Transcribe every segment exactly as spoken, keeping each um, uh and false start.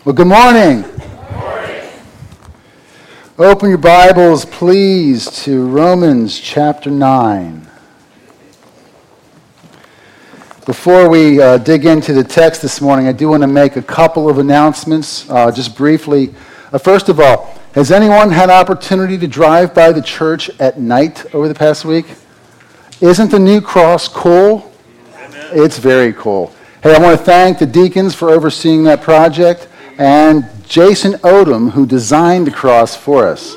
Well, good morning. Good morning. Open your Bibles, please, to Romans chapter nine. Before we uh, dig into the text this morning, I do want to make a couple of announcements, uh, just briefly. Uh, first of all, has anyone had opportunity to drive by the church at night over the past week? Isn't the new cross cool? Amen. It's very cool. Hey, I want to thank the deacons for overseeing that project, and Jason Odom, who designed the cross for us.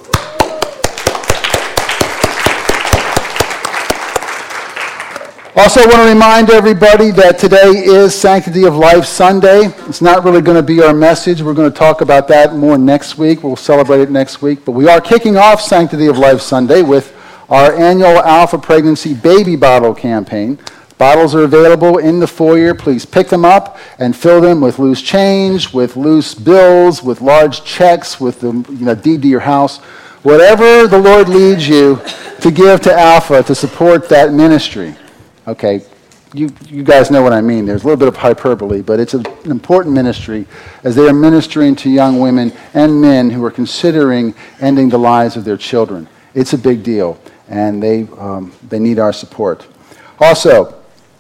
Also, I want to remind everybody that today is Sanctity of Life Sunday. It's not really going to be our message. We're going to talk about that more next week. We'll celebrate it next week. But we are kicking off Sanctity of Life Sunday with our annual Alpha Pregnancy Baby Bottle campaign. Bottles are available in the foyer. Please pick them up and fill them with loose change, with loose bills, with large checks, with the you know, deed to your house. Whatever the Lord leads you to give to Alpha to support that ministry. Okay, you, you guys know what I mean. There's a little bit of hyperbole, but it's an important ministry as they are ministering to young women and men who are considering ending the lives of their children. It's a big deal, and they um, they need our support. Also,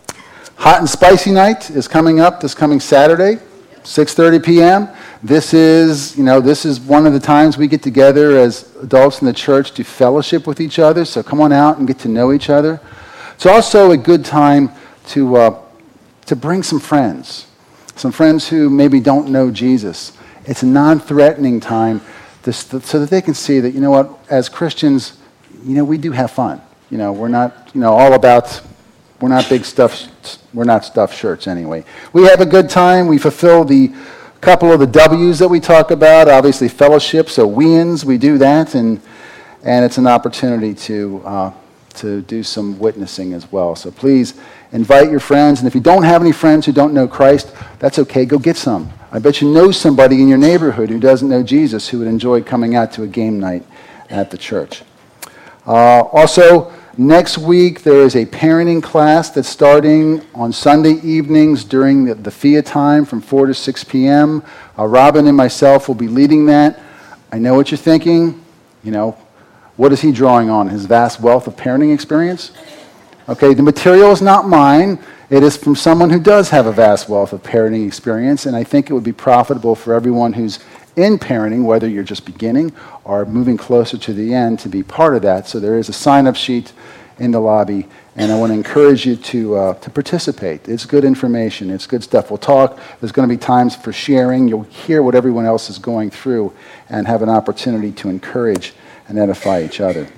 Hot and Spicy Night is coming up this coming Saturday, six thirty p.m. This is, you know, this is one of the times we get together as adults in the church to fellowship with each other. So come on out and get to know each other. It's also a good time to uh, to bring some friends, some friends who maybe don't know Jesus. It's a non-threatening time to, so that they can see that, you know what, as Christians, you know, we do have fun. You know, we're not, you know, all about. We're not big stuff, we're not stuffed shirts anyway. We have a good time. We fulfill the couple of the W's that we talk about, obviously fellowship, so we-ins, we do that, and and it's an opportunity to uh, to do some witnessing as well. So please invite your friends, and if you don't have any friends who don't know Christ, that's okay, go get some. I bet you know somebody in your neighborhood who doesn't know Jesus who would enjoy coming out to a game night at the church. Uh, also, next week, there is a parenting class that's starting on Sunday evenings during the, the F I A time from four to six p.m. Uh, Robin and myself will be leading that. I know what you're thinking. You know, what is he drawing on? His vast wealth of parenting experience? Okay, the material is not mine. It is from someone who does have a vast wealth of parenting experience, and I think it would be profitable for everyone who's in parenting, whether you're just beginning or moving closer to the end, to be part of that. So there is a sign-up sheet in the lobby, and I want to encourage you to uh, to participate. It's good information. It's good stuff. We'll talk. There's going to be times for sharing. You'll hear what everyone else is going through and have an opportunity to encourage and edify each other.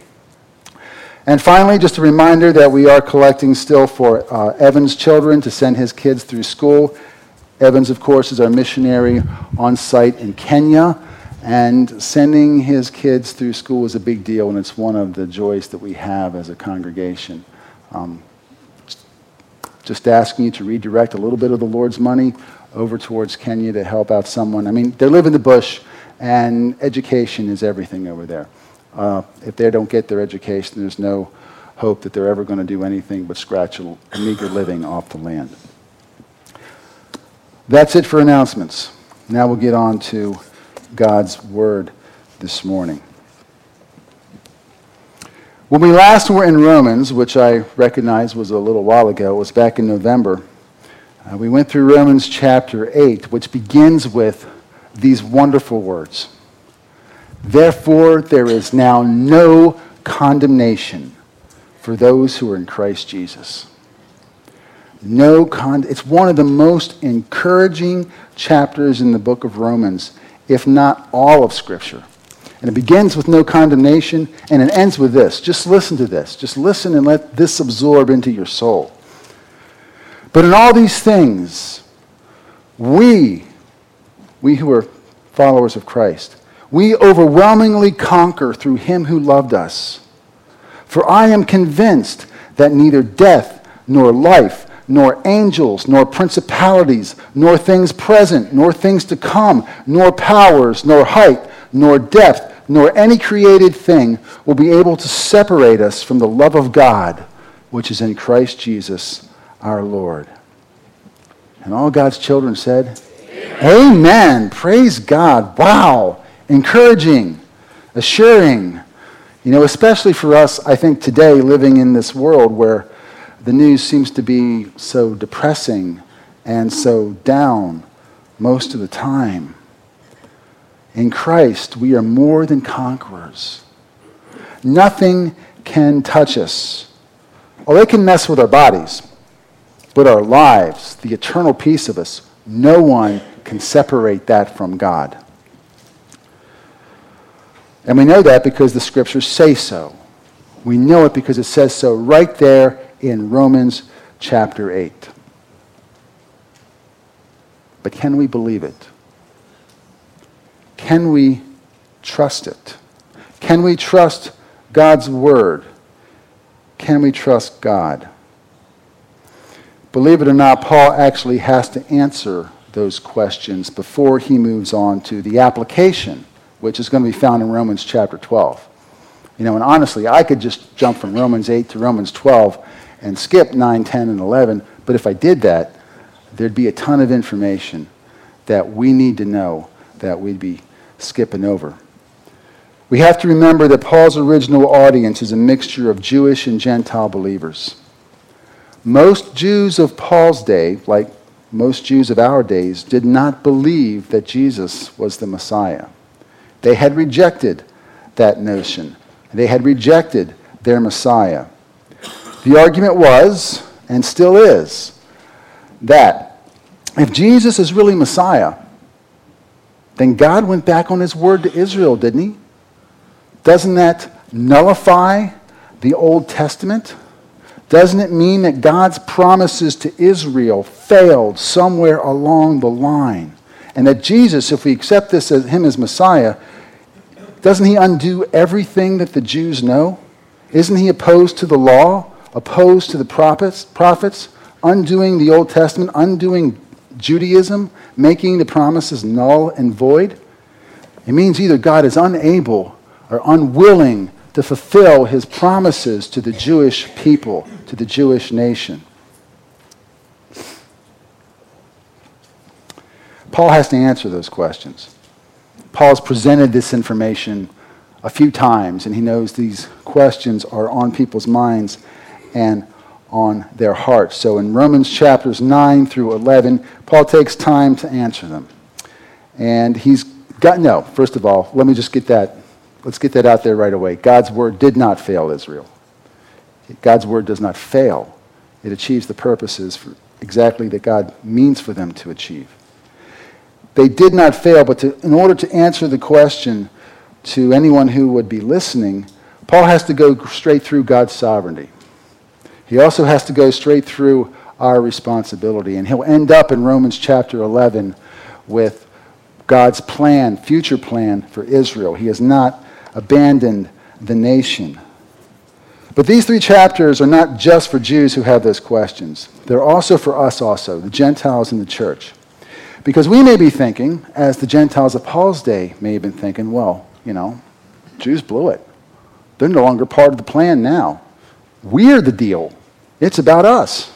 And finally, just a reminder that we are collecting still for uh, Evan's children to send his kids through school. Evans, of course, is our missionary on site in Kenya, and sending his kids through school is a big deal, and it's one of the joys that we have as a congregation. Um, just asking you to redirect a little bit of the Lord's money over towards Kenya to help out someone. I mean, they live in the bush, and education is everything over there. Uh, if they don't get their education, there's no hope that they're ever going to do anything but scratch a meager living off the land. That's it for announcements. Now we'll get on to God's Word this morning. When we last were in Romans, which I recognize was a little while ago, it was back in November, uh, we went through Romans chapter eight, which begins with these wonderful words. Therefore, there is now no condemnation for those who are in Christ Jesus. No con- It's one of the most encouraging chapters in the book of Romans, if not all of Scripture. And it begins with no condemnation, and it ends with this. Just listen to this. Just listen and let this absorb into your soul. But in all these things, we, we who are followers of Christ, we overwhelmingly conquer through him who loved us. For I am convinced that neither death nor life, nor angels, nor principalities, nor things present, nor things to come, nor powers, nor height, nor depth, nor any created thing will be able to separate us from the love of God, which is in Christ Jesus our Lord. And all God's children said, Amen. Amen. Praise God. Wow. Encouraging, assuring. You know, especially for us, I think today, living in this world where the news seems to be so depressing and so down most of the time. In Christ, we are more than conquerors. Nothing can touch us. Oh, they can mess with our bodies, but our lives, the eternal piece of us, no one can separate that from God. And we know that because the scriptures say so. We know it because it says so right there in Romans chapter eight. But can we believe it? Can we trust it? Can we trust God's word? Can we trust God? Believe it or not, Paul actually has to answer those questions before he moves on to the application, which is going to be found in Romans chapter twelve. You know, and honestly, I could just jump from Romans eight to Romans twelve and skip nine, ten, and eleven, but if I did that, there'd be a ton of information that we need to know that we'd be skipping over. We have to remember that Paul's original audience is a mixture of Jewish and Gentile believers. Most Jews of Paul's day, like most Jews of our days, did not believe that Jesus was the Messiah. They had rejected that notion. They had rejected their Messiah. The argument was, and still is, that if Jesus is really Messiah, then God went back on his word to Israel, didn't he? Doesn't that nullify the Old Testament? Doesn't it mean that God's promises to Israel failed somewhere along the line? And that Jesus, if we accept this as him as Messiah, doesn't he undo everything that the Jews know? Isn't he opposed to the law, opposed to the prophets, prophets, undoing the Old Testament, undoing Judaism, making the promises null and void? It means either God is unable or unwilling to fulfill his promises to the Jewish people, to the Jewish nation. Paul has to answer those questions. Paul's presented this information a few times, and he knows these questions are on people's minds and on their hearts. So in Romans chapters nine through eleven, Paul takes time to answer them. And he's got, no, first of all, let me just get that, let's get that out there right away. God's word did not fail Israel. God's word does not fail. It achieves the purposes for exactly that God means for them to achieve. They did not fail, but to, in order to answer the question to anyone who would be listening, Paul has to go straight through God's sovereignty. He also has to go straight through our responsibility. And he'll end up in Romans chapter eleven with God's plan, future plan for Israel. He has not abandoned the nation. But these three chapters are not just for Jews who have those questions. They're also for us also, the Gentiles in the church. Because we may be thinking, as the Gentiles of Paul's day may have been thinking, well, you know, Jews blew it. They're no longer part of the plan now. We're the deal. It's about us.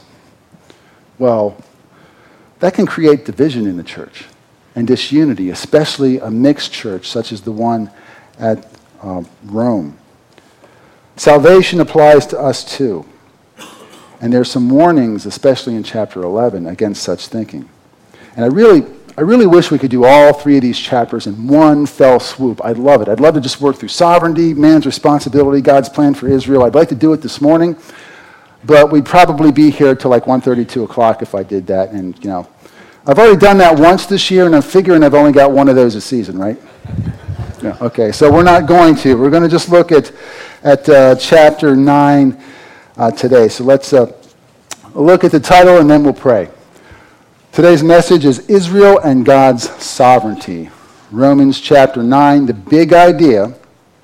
Well, that can create division in the church and disunity, especially a mixed church such as the one at uh, Rome. Salvation applies to us too. And there's some warnings, especially in chapter eleven, against such thinking. And I really, I really wish we could do all three of these chapters in one fell swoop. I'd love it. I'd love to just work through sovereignty, man's responsibility, God's plan for Israel. I'd like to do it this morning, but we'd probably be here till like one thirty, two o'clock if I did that. And, you know, I've already done that once this year, and I'm figuring I've only got one of those a season, right? Yeah, okay, so we're not going to. We're going to just look at, at uh, chapter nine uh, today. So let's uh, look at the title, and then we'll pray. Today's message is Israel and God's sovereignty. Romans chapter nine, the big idea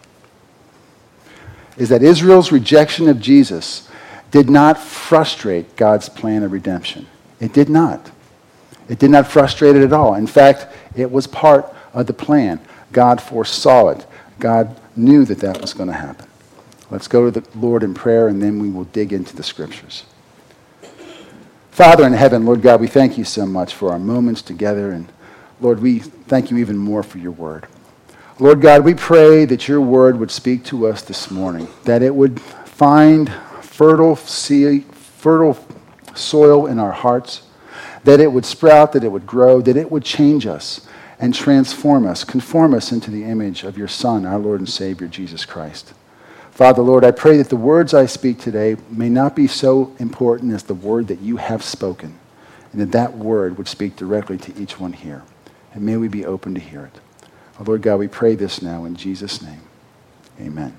is that Israel's rejection of Jesus did not frustrate God's plan of redemption. It did not. It did not frustrate it at all. In fact, it was part of the plan. God foresaw it. God knew that that was going to happen. Let's go to the Lord in prayer, and then we will dig into the scriptures. Father in heaven, Lord God, we thank you so much for our moments together. And Lord, we thank you even more for your word. Lord God, we pray that your word would speak to us this morning, that it would find fertile seed, fertile soil in our hearts, that it would sprout, that it would grow, that it would change us and transform us, conform us into the image of your Son, our Lord and Savior, Jesus Christ. Father, Lord, I pray that the words I speak today may not be so important as the word that you have spoken, and that that word would speak directly to each one here. And may we be open to hear it. Oh, Lord God, we pray this now in Jesus' name. Amen.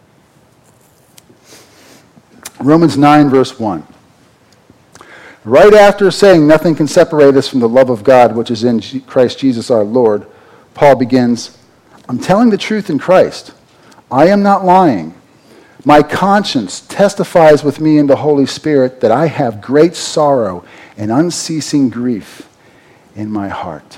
Romans nine, verse one. Right after saying nothing can separate us from the love of God, which is in Christ Jesus our Lord, Paul begins, I'm telling the truth in Christ. I am not lying. My conscience testifies with me in the Holy Spirit that I have great sorrow and unceasing grief in my heart.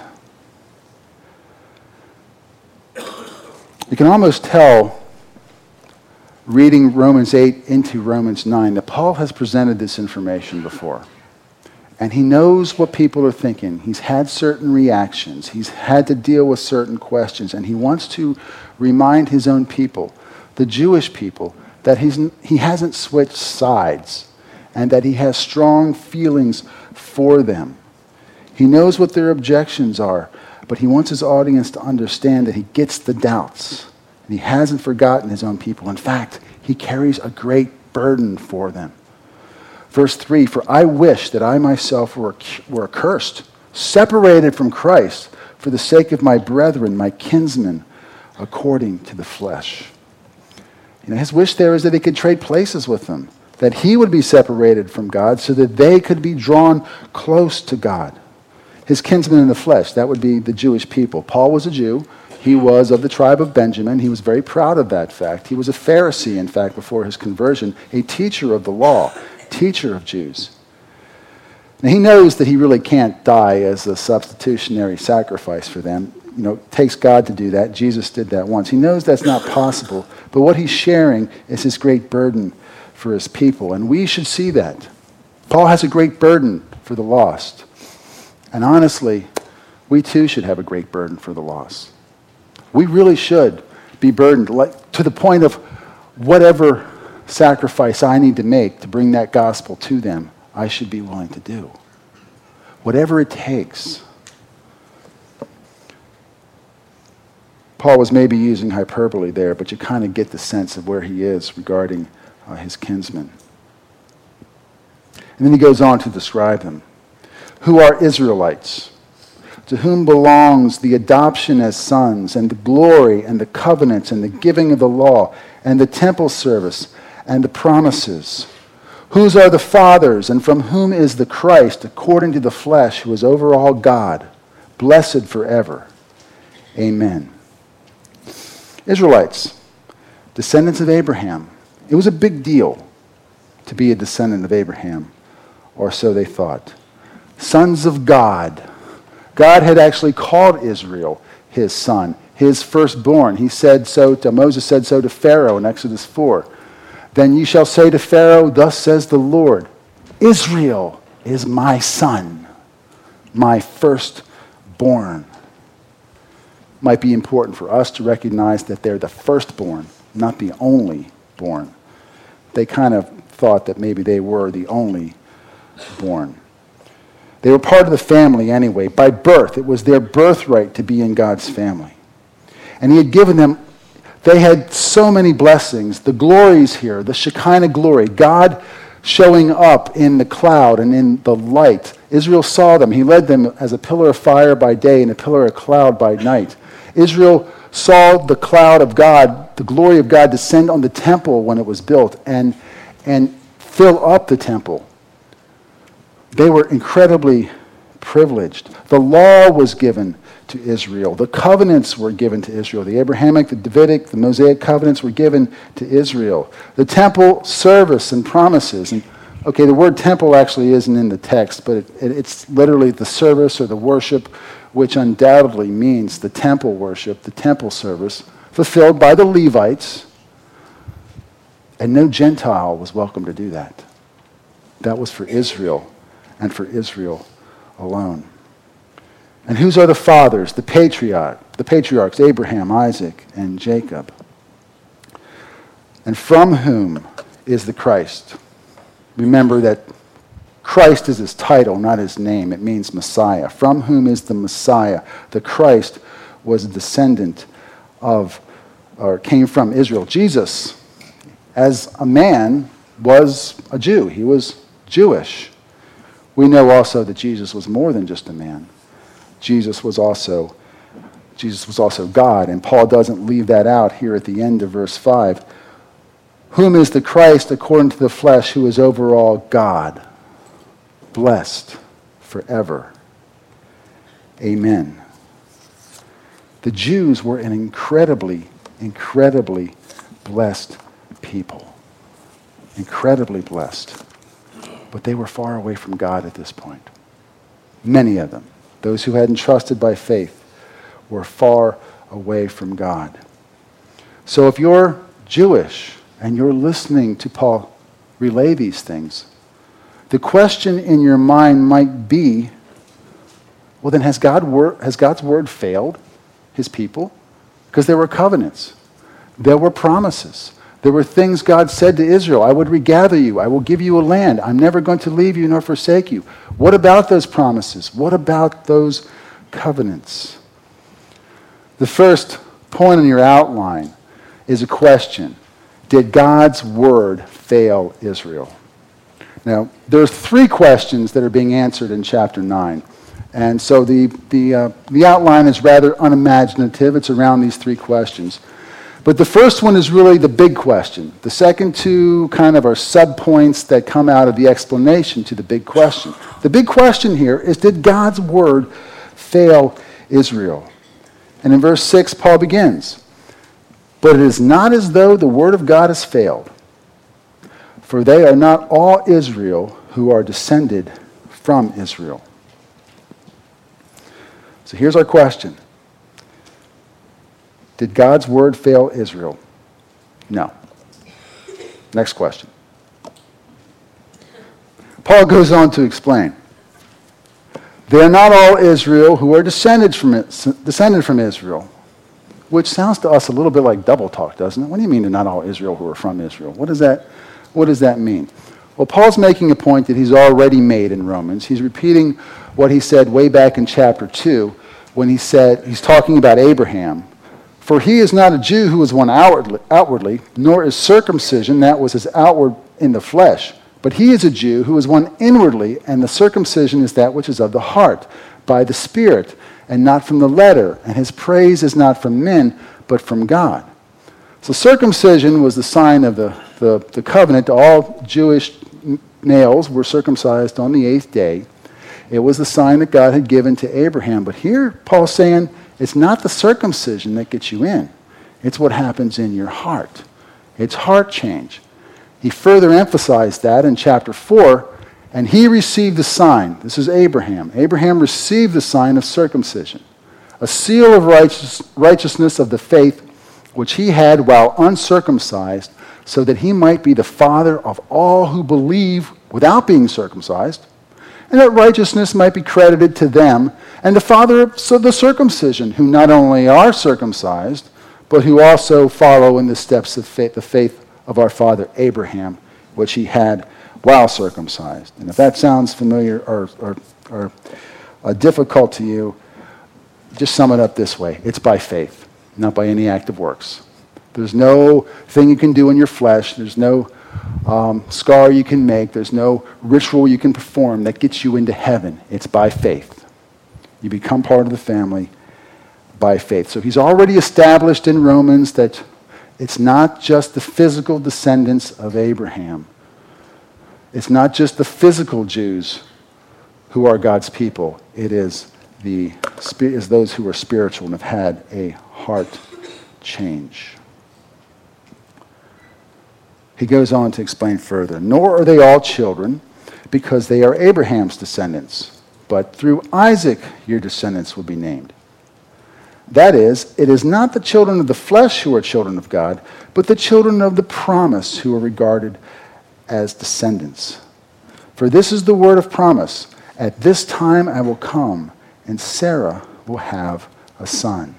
You can almost tell, reading Romans eight into Romans nine, that Paul has presented this information before. And he knows what people are thinking. He's had certain reactions. He's had to deal with certain questions. And he wants to remind his own people, the Jewish people, that he's, he hasn't switched sides and that he has strong feelings for them. He knows what their objections are, but he wants his audience to understand that he gets the doubts. And he hasn't forgotten his own people. In fact, he carries a great burden for them. Verse three, for I wish that I myself were, were accursed, separated from Christ, for the sake of my brethren, my kinsmen, according to the flesh. You know, his wish there is that he could trade places with them, that he would be separated from God so that they could be drawn close to God. His kinsmen in the flesh, that would be the Jewish people. Paul was a Jew. He was of the tribe of Benjamin. He was very proud of that fact. He was a Pharisee, in fact, before his conversion, a teacher of the law, teacher of Jews. Now, he knows that he really can't die as a substitutionary sacrifice for them. You know, it takes God to do that. Jesus did that once. He knows that's not possible. But what he's sharing is his great burden for his people. And we should see that. Paul has a great burden for the lost. And honestly, we too should have a great burden for the lost. We really should be burdened like, to the point of whatever sacrifice I need to make to bring that gospel to them, I should be willing to do. Whatever it takes. Paul was maybe using hyperbole there, but you kind of get the sense of where he is regarding uh, his kinsmen. And then he goes on to describe them. Who are Israelites, to whom belongs the adoption as sons, and the glory, and the covenants, and the giving of the law, and the temple service, and the promises. Whose are the fathers, and from whom is the Christ, according to the flesh, who is over all God, blessed forever. Amen. Israelites, descendants of Abraham. It was a big deal to be a descendant of Abraham, or so they thought. Sons of God. God had actually called Israel his son, his firstborn. He said so to, Moses said so to Pharaoh in Exodus four. Then you shall say to Pharaoh, thus says the Lord, Israel is my son, my firstborn. Might be important for us to recognize that they're the firstborn, not the only born. They kind of thought that maybe they were the only born. They were part of the family anyway. By birth, it was their birthright to be in God's family. And he had given them, they had so many blessings. The glories here, the Shekinah glory, God showing up in the cloud and in the light. Israel saw them. He led them as a pillar of fire by day and a pillar of cloud by night. Israel saw the cloud of God, the glory of God, descend on the temple when it was built and, and fill up the temple. They were incredibly privileged. The law was given to Israel. The covenants were given to Israel. The Abrahamic, the Davidic, the Mosaic covenants were given to Israel. The temple service and promises. And okay, the word temple actually isn't in the text, but it, it, it's literally the service or the worship, which undoubtedly means the temple worship, the temple service, fulfilled by the Levites. And no Gentile was welcome to do that. That was for Israel and for Israel alone. And whose are the fathers? The patriarch, the patriarchs, Abraham, Isaac, and Jacob. And from whom is the Christ? Remember that Christ is his title, not his name. It means Messiah. From whom is the Messiah? The Christ was a descendant of, or came from Israel. Jesus, as a man, was a Jew. He was Jewish. We know also that Jesus was more than just a man. Jesus was also, Jesus was also God, and Paul doesn't leave that out here at the end of verse five. Whom is the Christ according to the flesh, who is over all God, blessed forever. Amen. The Jews were an incredibly, incredibly blessed people. Incredibly blessed. But they were far away from God at this point. Many of them, those who hadn't trusted by faith, were far away from God. So if you're Jewish and you're listening to Paul relay these things, the question in your mind might be, well then has God wor- has God's word failed his people? Because there were covenants. There were promises. There were things God said to Israel. I would regather you. I will give you a land. I'm never going to leave you nor forsake you. What about those promises? What about those covenants? The first point in your outline is a question. Did God's word fail Israel? Now, there's three questions that are being answered in chapter nine. And so the, the, uh, the outline is rather unimaginative. It's around these three questions. But the first one is really the big question. The second two kind of are sub-points that come out of the explanation to the big question. The big question here is, did God's word fail Israel? And in verse six, Paul begins, but it is not as though the word of God has failed, for they are not all Israel who are descended from Israel. So here's our question. Did God's word fail Israel? No. Next question. Paul goes on to explain. They are not all Israel who are descended from it, descended from Israel, which sounds to us a little bit like double talk, doesn't it? What do you mean they're not all Israel who are from Israel? What does that, what does that mean? Well, Paul's making a point that he's already made in Romans. He's repeating what he said way back in chapter two when he said, he's talking about Abraham. For he is not a Jew who is one outwardly, outwardly, nor is circumcision that was his outward in the flesh. But he is a Jew who is one inwardly, and the circumcision is that which is of the heart, by the Spirit, and not from the letter. And his praise is not from men, but from God. So circumcision was the sign of the, the, the covenant. All Jewish males were circumcised on the eighth day. It was the sign that God had given to Abraham. But here Paul's saying, it's not the circumcision that gets you in. It's what happens in your heart. It's heart change. He further emphasized that in chapter four, and he received the sign. This is Abraham. Abraham received the sign of circumcision, a seal of righteous, righteousness of the faith which he had while uncircumcised, so that he might be the father of all who believe without being circumcised, and that righteousness might be credited to them, and the father of the circumcision, who not only are circumcised, but who also follow in the steps of faith, the faith of our father Abraham, which he had while circumcised. And if that sounds familiar or, or, or uh, difficult to you, just sum it up this way. It's by faith, not by any act of works. There's no thing you can do in your flesh. There's no um, scar you can make. There's no ritual you can perform that gets you into heaven. It's by faith. You become part of the family by faith. So he's already established in Romans that it's not just the physical descendants of Abraham. It's not just the physical Jews who are God's people. It is the is those who are spiritual and have had a heart change. He goes on to explain further. Nor are they all children, because they are Abraham's descendants. But through Isaac your descendants will be named. That is, it is not the children of the flesh who are children of God, but the children of the promise who are regarded as descendants. For this is the word of promise. At this time I will come, and Sarah will have a son.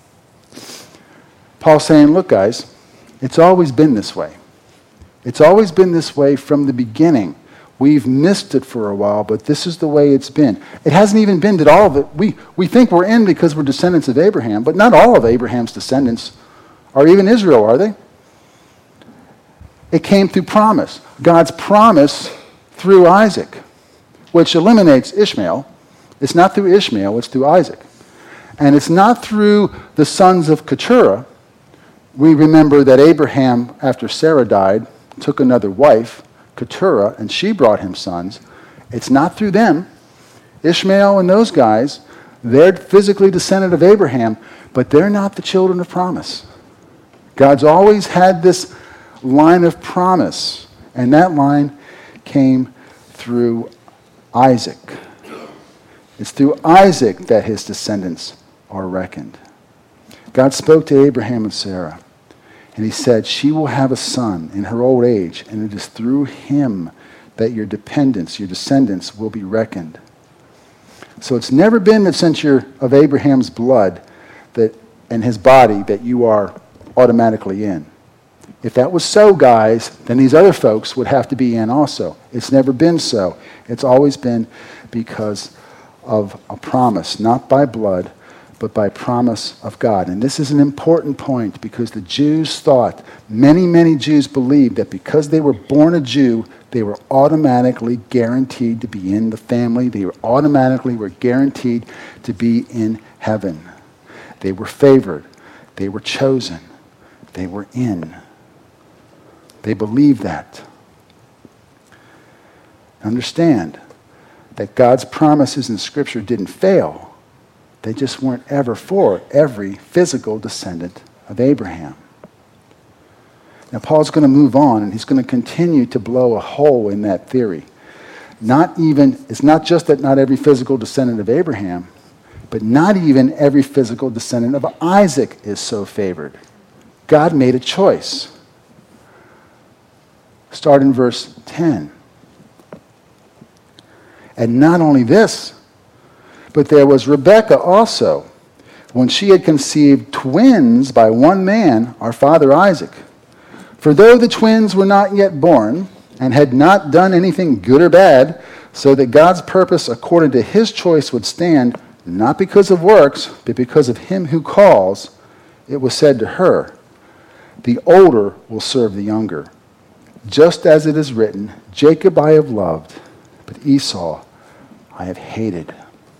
Paul's saying, look, guys, it's always been this way. It's always been this way from the beginning. We've missed it for a while, but this is the way it's been. It hasn't even been that all of it. We, we think we're in because we're descendants of Abraham, but not all of Abraham's descendants are even Israel, are they? It came through promise. God's promise through Isaac, which eliminates Ishmael. It's not through Ishmael, it's through Isaac. And it's not through the sons of Keturah. We remember that Abraham, after Sarah died, took another wife, Keturah, and she brought him sons. It's not through them. Ishmael and those guys, they're physically descendant of Abraham, but they're not the children of promise. God's always had this line of promise, and that line came through Isaac. It's through Isaac that his descendants are reckoned. God spoke to Abraham and Sarah, and he said, she will have a son in her old age, and it is through him that your dependents, your descendants, will be reckoned. So it's never been that since you're of Abraham's blood that and his body that you are automatically in. If that was so, guys, then these other folks would have to be in also. It's never been so. It's always been because of a promise, not by blood, but by promise of God. And this is an important point because the Jews thought, many, many Jews believed that because they were born a Jew, they were automatically guaranteed to be in the family. They were automatically were guaranteed to be in heaven. They were favored. They were chosen. They were in. They believed that. Understand that God's promises in Scripture didn't fail. They just weren't ever for every physical descendant of Abraham. Now, Paul's going to move on, and he's going to continue to blow a hole in that theory. Not even, it's not just that not every physical descendant of Abraham, but not even every physical descendant of Isaac is so favored. God made a choice. Start in verse ten. And not only this, but there was Rebekah also, when she had conceived twins by one man, our father Isaac. For though the twins were not yet born, and had not done anything good or bad, so that God's purpose according to his choice would stand, not because of works, but because of him who calls, it was said to her, the older will serve the younger. Just as it is written, Jacob I have loved, but Esau I have hated.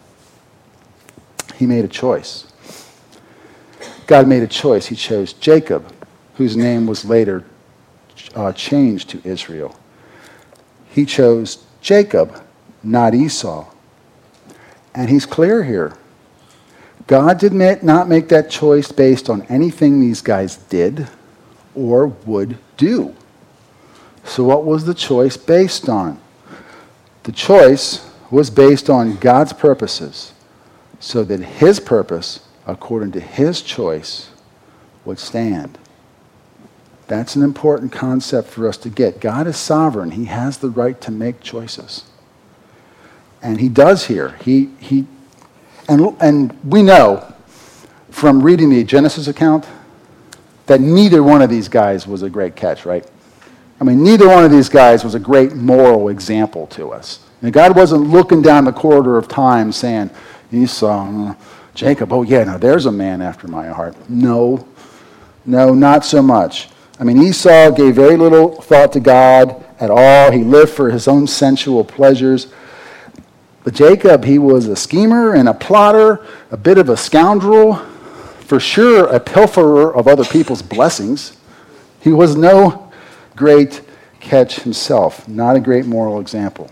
He made a choice. God made a choice. He chose Jacob, whose name was later uh, changed to Israel. He chose Jacob, not Esau. And he's clear here. God did not make that choice based on anything these guys did or would do. So what was the choice based on? The choice was based on God's purposes, so that his purpose, according to his choice, would stand. That's an important concept for us to get. God is sovereign. He has the right to make choices. And he does here. He, he, and, and we know from reading the Genesis account that neither one of these guys was a great catch, right? I mean, neither one of these guys was a great moral example to us. And God wasn't looking down the corridor of time saying, Esau, Jacob, oh yeah, now there's a man after my heart. No, no, not so much. I mean, Esau gave very little thought to God at all. He lived for his own sensual pleasures. But Jacob, he was a schemer and a plotter, a bit of a scoundrel, for sure a pilferer of other people's blessings. He was no great catch himself, not a great moral example.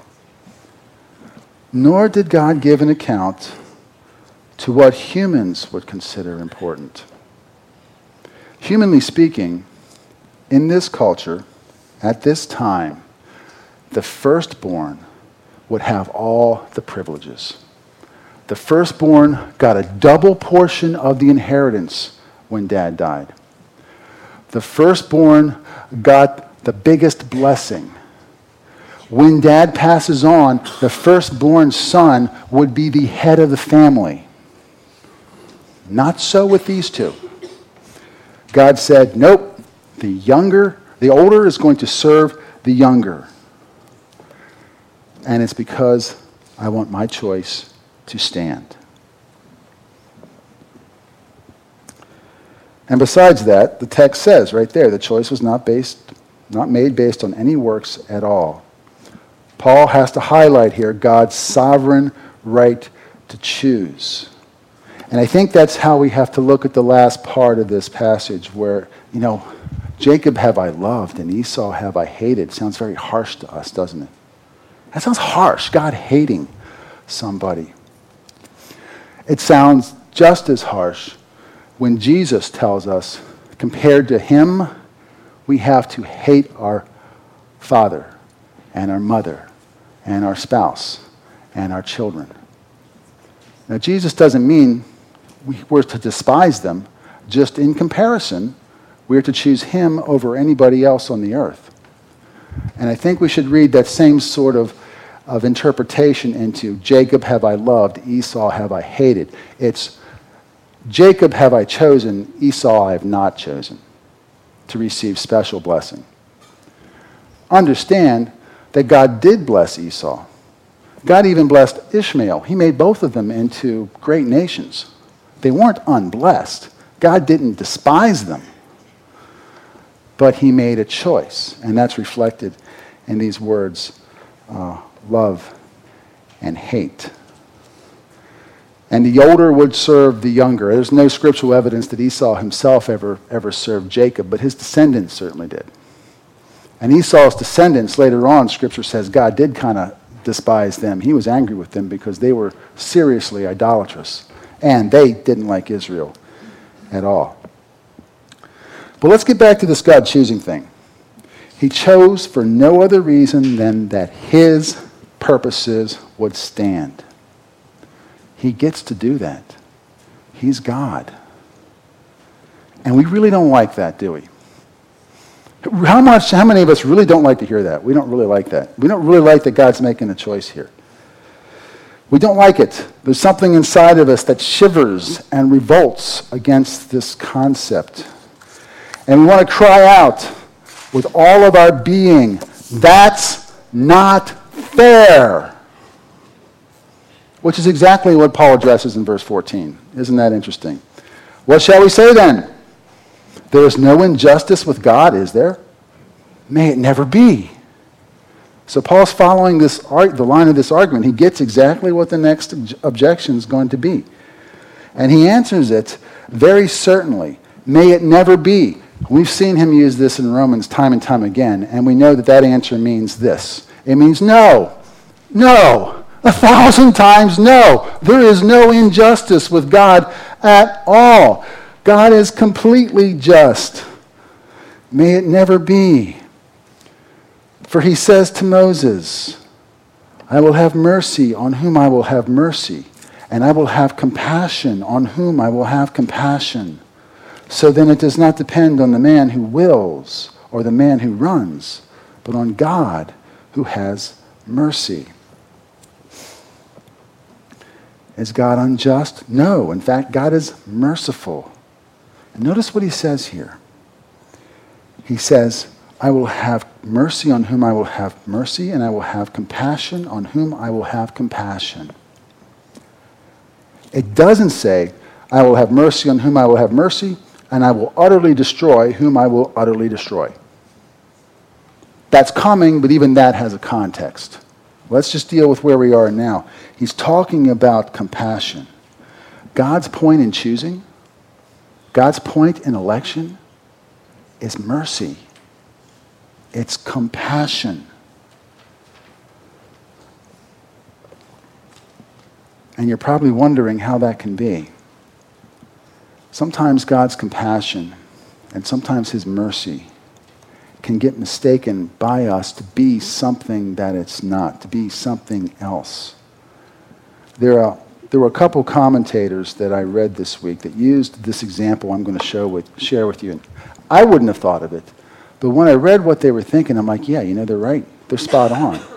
Nor did God give an account to what humans would consider important. Humanly speaking, in this culture, at this time, the firstborn would have all the privileges. The firstborn got a double portion of the inheritance when dad died. The firstborn got the biggest blessing. When dad passes on, the firstborn son would be the head of the family. Not so with these two. God said, nope, the younger, the older is going to serve the younger. And it's because I want my choice to stand. And besides that, the text says right there, the choice was not based, not made based on any works at all. Paul has to highlight here God's sovereign right to choose. And I think that's how we have to look at the last part of this passage where, you know, Jacob have I loved and Esau have I hated. Sounds very harsh to us, doesn't it? That sounds harsh, God hating somebody. It sounds just as harsh when Jesus tells us, compared to him, we have to hate our father and our mother and our spouse and our children. Now, Jesus doesn't mean we're to despise them. Just in comparison, we're to choose him over anybody else on the earth. And I think we should read that same sort of, of interpretation into Jacob have I loved, Esau have I hated. It's Jacob have I chosen, Esau I have not chosen to receive special blessing. Understand that God did bless Esau. God even blessed Ishmael. He made both of them into great nations. They weren't unblessed. God didn't despise them. But he made a choice, and that's reflected in these words, uh, love and hate. And the older would serve the younger. There's no scriptural evidence that Esau himself ever, ever served Jacob, but his descendants certainly did. And Esau's descendants, later on, Scripture says God did kind of despise them. He was angry with them because they were seriously idolatrous. And they didn't like Israel at all. But let's get back to this God choosing thing. He chose for no other reason than that his purposes would stand. He gets to do that. He's God. And we really don't like that, do we? How much, how many of us really don't like to hear that? We don't really like that. We don't really like that God's making a choice here. We don't like it. There's something inside of us that shivers and revolts against this concept. And we want to cry out with all of our being, that's not fair. Which is exactly what Paul addresses in verse fourteen. Isn't that interesting? What shall we say then? There is no injustice with God, is there? May it never be. So Paul's following this the line of this argument. He gets exactly what the next objection is going to be. And he answers it very certainly. May it never be. We've seen him use this in Romans time and time again, and we know that that answer means this. It means no. No. A thousand times no. There is no injustice with God at all. God is completely just. May it never be. For he says to Moses, I will have mercy on whom I will have mercy, and I will have compassion on whom I will have compassion. So then it does not depend on the man who wills or the man who runs, but on God who has mercy. Is God unjust? No. In fact, God is merciful. And notice what he says here. He says, I will have mercy on whom I will have mercy, and I will have compassion on whom I will have compassion. It doesn't say, I will have mercy on whom I will have mercy, and I will utterly destroy whom I will utterly destroy. That's coming, but even that has a context. Let's just deal with where we are now. He's talking about compassion. God's point in choosing, God's point in election is mercy. It's compassion. And you're probably wondering how that can be. Sometimes God's compassion and sometimes his mercy can get mistaken by us to be something that it's not, to be something else. There are, there were a couple commentators that I read this week that used this example I'm going to show with, share with you. I wouldn't have thought of it. But when I read what they were thinking, I'm like, yeah, you know, they're right. They're spot on.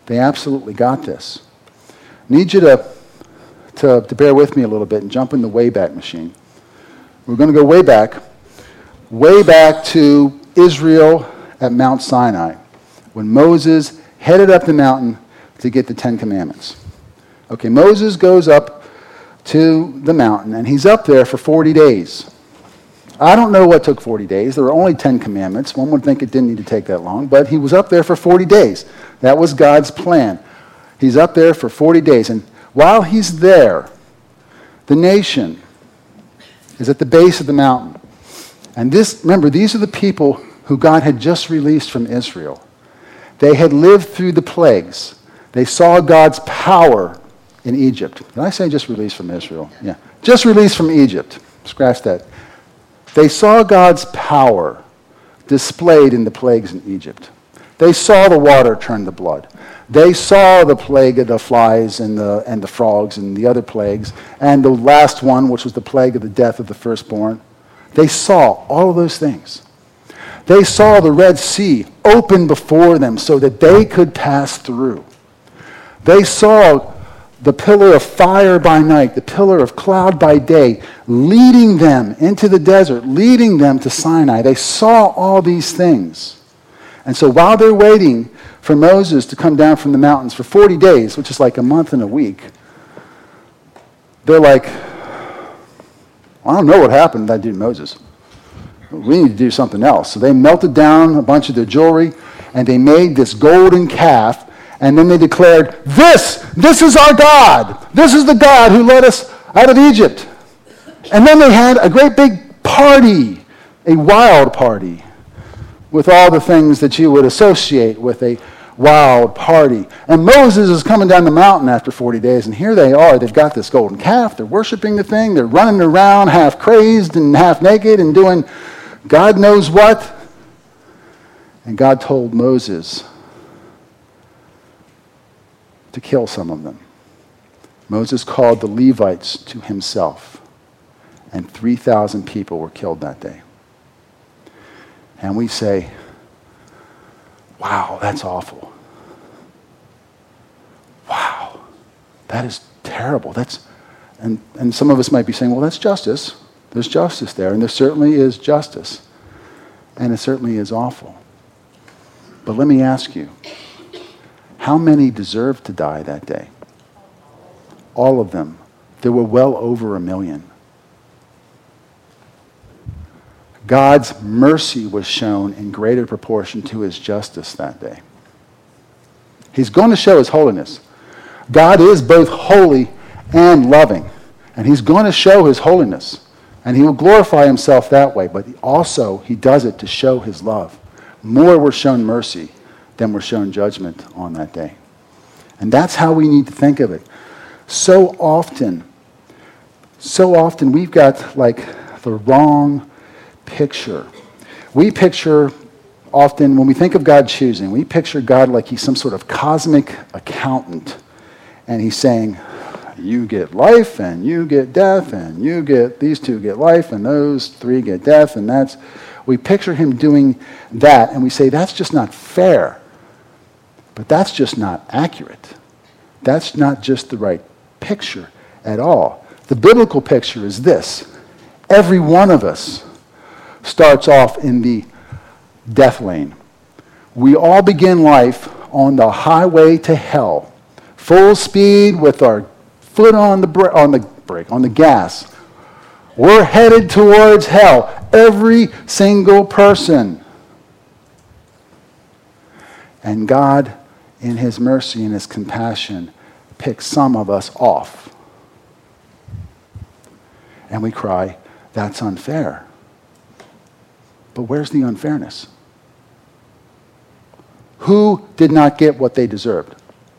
They absolutely got this. I need you to, to, to bear with me a little bit and jump in the Wayback Machine. We're going to go way back, way back to Israel at Mount Sinai, when Moses headed up the mountain to get the Ten Commandments. Okay, Moses goes up to the mountain, and he's up there for forty days. I don't know what took forty days. There were only Ten Commandments. One would think it didn't need to take that long, but he was up there for forty days. That was God's plan. He's up there for forty days, and while he's there, the nation is at the base of the mountain. And this, remember, these are the people who God had just released from Israel. They had lived through the plagues. They saw God's power in Egypt. Did I say just released from Israel? Yeah. Just released from Egypt. Scratch that. They saw God's power displayed in the plagues in Egypt. They saw the water turn to blood. They saw the plague of the flies and the, and the frogs and the other plagues, and the last one, which was the plague of the death of the firstborn. They saw all of those things. They saw the Red Sea open before them so that they could pass through. They saw the pillar of fire by night, the pillar of cloud by day, leading them into the desert, leading them to Sinai. They saw all these things. And so while they're waiting for Moses to come down from the mountains for forty days, which is like a month and a week, they're like, I don't know what happened to that dude Moses. We need to do something else. So they melted down a bunch of their jewelry, and they made this golden calf, and then they declared, this, this is our God. This is the God who led us out of Egypt. And then they had a great big party, a wild party, with all the things that you would associate with a wild party. And Moses is coming down the mountain after forty days, and here they are. They've got this golden calf. They're worshiping the thing. They're running around half crazed and half naked and doing God knows what. And God told Moses to kill some of them. Moses called the Levites to himself, and three thousand people were killed that day. And we say, wow, that's awful. Wow, that is terrible. That's, and, and some of us might be saying, well, that's justice. There's justice there, and there certainly is justice. And it certainly is awful. But let me ask you, how many deserved to die that day? All of them. There were well over a million. God's mercy was shown in greater proportion to his justice that day. He's going to show his holiness. God is both holy and loving, and he's going to show his holiness, and he will glorify himself that way, but also he does it to show his love. More were shown mercy than were shown judgment on that day. And that's how we need to think of it. So often, so often we've got like the wrong picture. We picture often, when we think of God choosing, we picture God like he's some sort of cosmic accountant. And he's saying, you get life, and you get death, and you get, these two get life, and those three get death, and that's, we picture him doing that, and we say, that's just not fair. But that's just not accurate. That's not just the right picture at all. The biblical picture is this. Every one of us starts off in the death lane. We all begin life on the highway to hell, full speed with our foot on the bra- on the brake, on the gas. We're headed towards hell, every single person. And God, in his mercy and his compassion, picks some of us off. And we cry, that's unfair. But where's the unfairness? Who did not get what they deserved?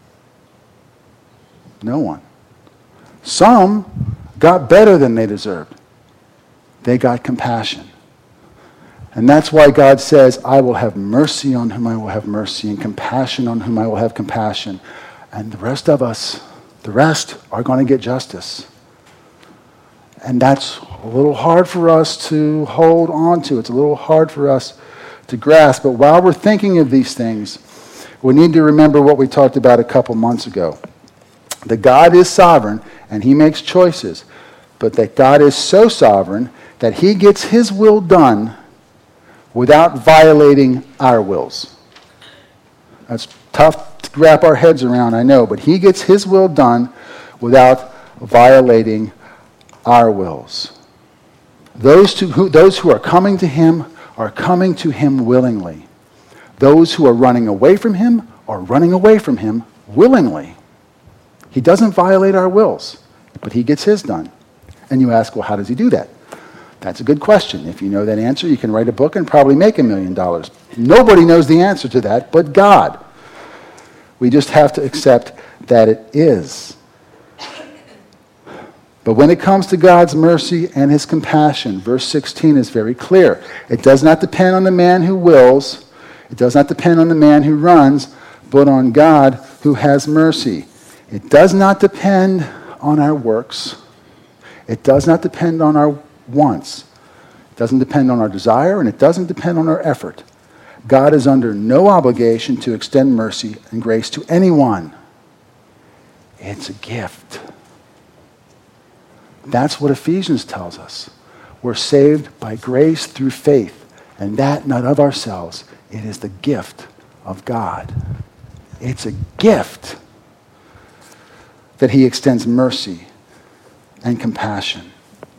No one. Some got better than they deserved. They got compassion. And that's why God says, I will have mercy on whom I will have mercy, and compassion on whom I will have compassion. And the rest of us, the rest are going to get justice. And that's a little hard for us to hold on to. It's a little hard for us to grasp. But while we're thinking of these things, We need to remember what we talked about a couple months ago. That God is sovereign and he makes choices, but that God is so sovereign that he gets his will done without violating our wills. That's tough to wrap our heads around, I know, but he gets his will done without violating our wills. Those, to who, those who are coming to him are coming to him willingly. Those who are running away from him are running away from him willingly. He doesn't violate our wills, but he gets his done. And you ask, well, how does he do that? That's a good question. If you know that answer, you can write a book and probably make a million dollars. Nobody knows the answer to that but God. We just have to accept that it is. But when it comes to God's mercy and his compassion, verse sixteen is very clear. It does not depend on the man who wills. It does not depend on the man who runs, but on God who has mercy. It does not depend on our works. It does not depend on our wants. It doesn't depend on our desire, and it doesn't depend on our effort. God is under no obligation to extend mercy and grace to anyone. It's a gift. That's what Ephesians tells us. We're saved by grace through faith, and that not of ourselves. It is the gift of God. It's a gift that he extends mercy and compassion.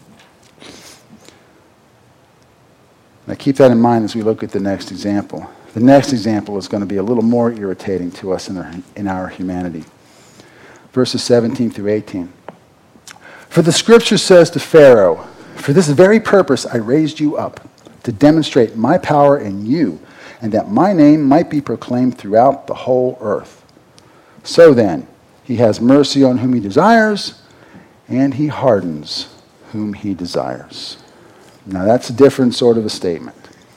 Now keep that in mind as we look at the next example. The next example is going to be a little more irritating to us in our, in our humanity. Verses seventeen through eighteen. For the scripture says to Pharaoh, for this very purpose I raised you up, to demonstrate my power in you, and that my name might be proclaimed throughout the whole earth. So then, he has mercy on whom he desires, and he hardens whom he desires. Now that's a different sort of a statement.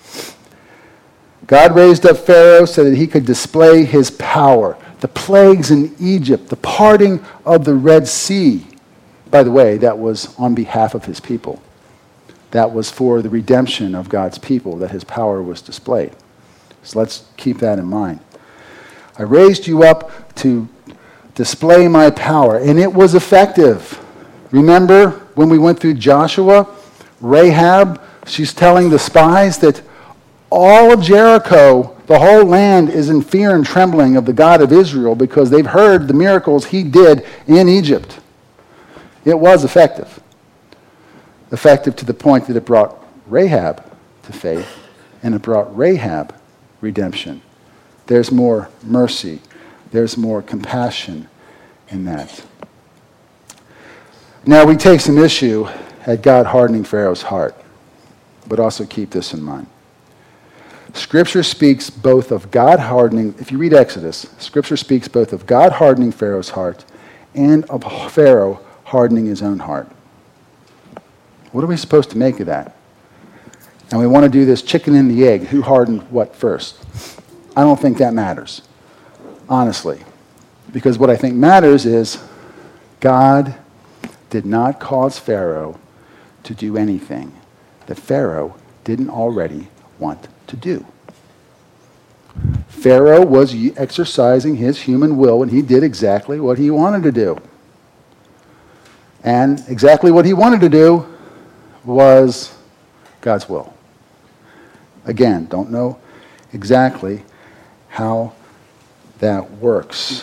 God raised up Pharaoh so that he could display his power. The plagues in Egypt, the parting of the Red Sea. By the way, that was on behalf of his people. That was for the redemption of God's people that his power was displayed. So let's keep that in mind. I raised you up to display my power, and it was effective. Remember when we went through Joshua, Rahab, she's telling the spies that all of Jericho, the whole land, is in fear and trembling of the God of Israel because they've heard the miracles he did in Egypt. It was effective. Effective to the point that it brought Rahab to faith, and it brought Rahab redemption. There's more mercy. There's more compassion in that. Now we take some issue at God hardening Pharaoh's heart, but also keep this in mind. Scripture speaks both of God hardening, if you read Exodus, Scripture speaks both of God hardening Pharaoh's heart and of Pharaoh hardening his own heart. What are we supposed to make of that? And we want to do this chicken and the egg. Who hardened what first? I don't think that matters, honestly. Because what I think matters is God did not cause Pharaoh to do anything that Pharaoh didn't already want to do. Pharaoh was exercising his human will, and he did exactly what he wanted to do. And exactly what he wanted to do was God's will. Again, don't know exactly how that works.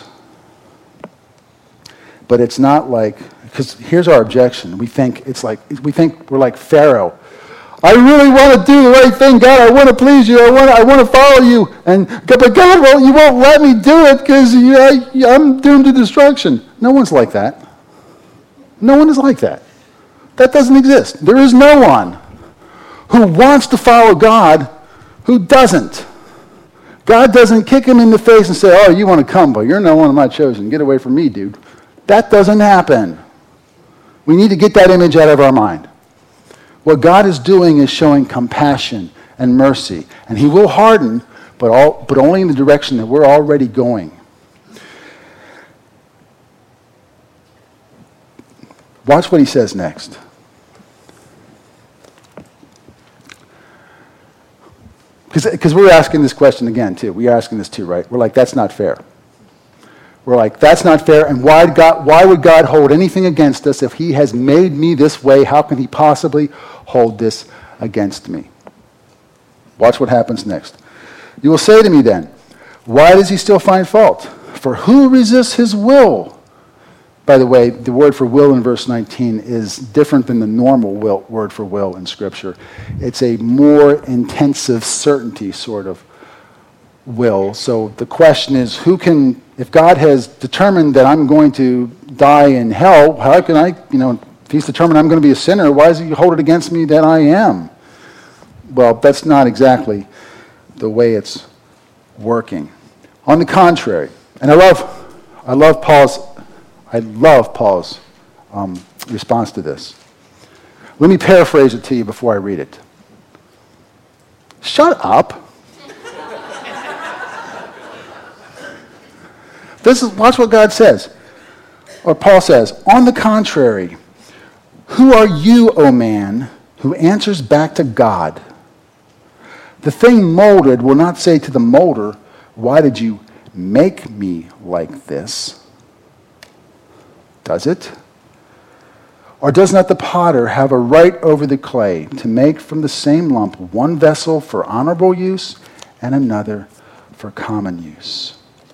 But it's not like, because here's our objection. We think it's like, we think we're like Pharaoh. I really want to do the right thing, God. I want to please you. I want to, I want to follow you. And but God, well, you won't let me do it because you know, I'm doomed to destruction. No one's like that. No one is like that. That doesn't exist. There is no one who wants to follow God who doesn't. God doesn't kick him in the face and say, oh, you want to come, but you're not one of my chosen. Get away from me, dude. That doesn't happen. We need to get that image out of our mind. What God is doing is showing compassion and mercy. And he will harden, but, all, but only in the direction that we're already going. Watch what he says next. Because we're asking this question again, too. We're asking this, too, right? We're like, that's not fair. We're like, that's not fair, and why, God, why would God hold anything against us if he has made me this way? How can he possibly hold this against me? Watch what happens next. You will say to me then, why does he still find fault? For who resists his will? By the way, the word for will in verse nineteen is different than the normal will, word for will in Scripture. It's a more intensive certainty sort of will. So the question is, who can, if God has determined that I'm going to die in hell, how can I, you know, if he's determined I'm going to be a sinner, why does he hold it against me that I am? Well, that's not exactly the way it's working. On the contrary, and I love, I love Paul's, I love Paul's um, response to this. Let me paraphrase it to you before I read it. Shut up. This is, watch what God says, or Paul says, on the contrary, who are you, O man, who answers back to God? The thing molded will not say to the molder, why did you make me like this? Does it? Or does not the potter have a right over the clay to make from the same lump one vessel for honorable use and another for common use?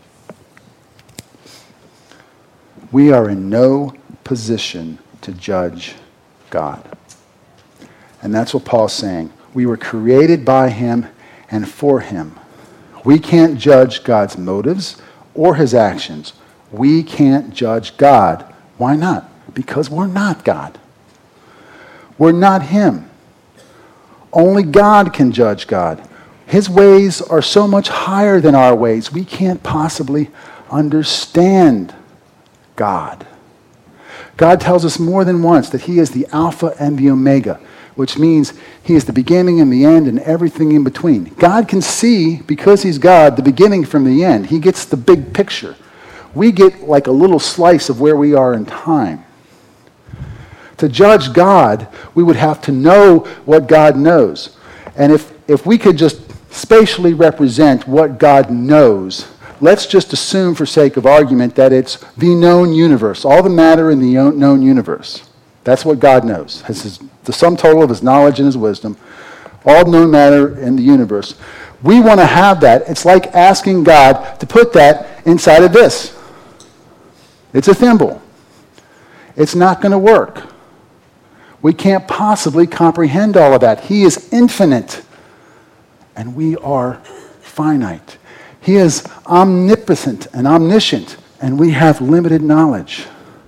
We are in no position to judge God. And that's what Paul's saying. We were created by him and for him. We can't judge God's motives or his actions. We can't judge God. Why not? Because we're not God. We're not him. Only God can judge God. His ways are so much higher than our ways. We can't possibly understand God. God tells us more than once that he is the Alpha and the Omega, which means he is the beginning and the end and everything in between. God can see, because he's God, the beginning from the end. He gets the big picture. We get like a little slice of where we are in time. To judge God, we would have to know what God knows. And if, if we could just spatially represent what God knows, let's just assume for sake of argument that it's the known universe, all the matter in the known universe. That's what God knows. This is the sum total of his knowledge and his wisdom, all known matter in the universe. We want to have that. It's like asking God to put that inside of this. It's a thimble. It's not going to work. We can't possibly comprehend all of that. He is infinite, and we are finite. He is omnipotent and omniscient, and we have limited knowledge.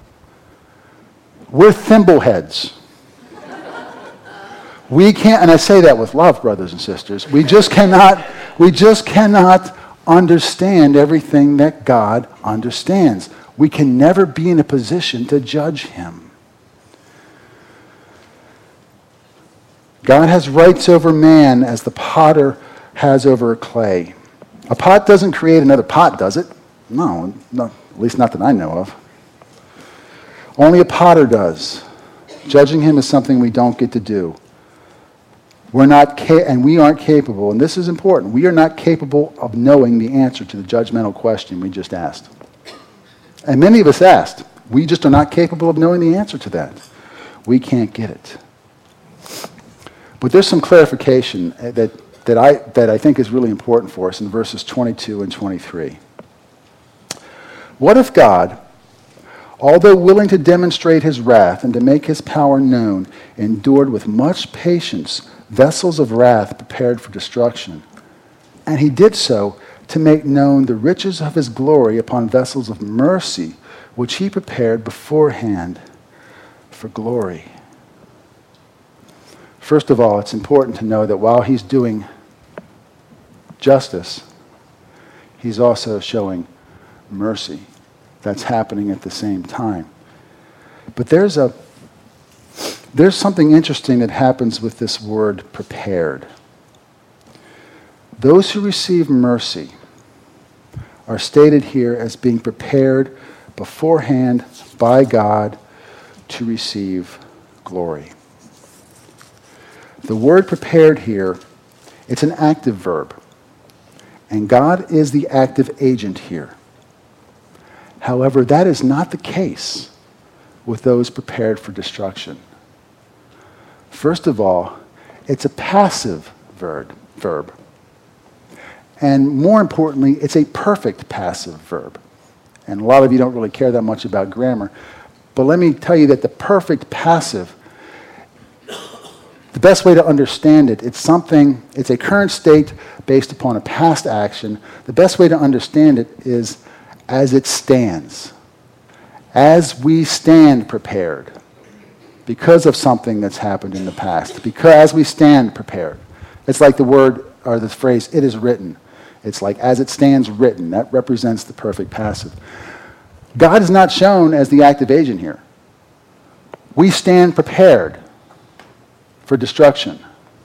We're thimbleheads. We can't, and I say that with love, brothers and sisters, we just cannot, we just cannot understand everything that God understands. We can never be in a position to judge him. God has rights over man as the potter has over clay. A pot doesn't create another pot, does it? No, no, at least not that I know of. Only a potter does. Judging him is something we don't get to do. We're not, ca- and we aren't capable, and this is important, we are not capable of knowing the answer to the judgmental question we just asked. And many of us asked. We just are not capable of knowing the answer to that. We can't get it. But there's some clarification that, that, I, that I think is really important for us in verses twenty-two and twenty-three. What if God, although willing to demonstrate his wrath and to make his power known, endured with much patience vessels of wrath prepared for destruction? And he did so to make known the riches of his glory upon vessels of mercy, which he prepared beforehand for glory. First of all, it's important to know that while he's doing justice, he's also showing mercy. That's happening at the same time. But there's a there's something interesting that happens with this word prepared. Those who receive mercy are stated here as being prepared beforehand by God to receive glory. The word prepared here It's an active verb. And God is the active agent here. However, that is not the case with those prepared for destruction. First of all, it's a passive verb. verb. And more importantly, it's a perfect passive verb. And a lot of you don't really care that much about grammar. But let me tell you that the perfect passive, the best way to understand it, it's something, it's a current state based upon a past action. The best way to understand it is as it stands. As we stand prepared because of something that's happened in the past. Because as we stand prepared. It's like the word or the phrase, it is written. It's like as it stands written. That represents the perfect passive. God is not shown as the active agent here. We stand prepared for destruction.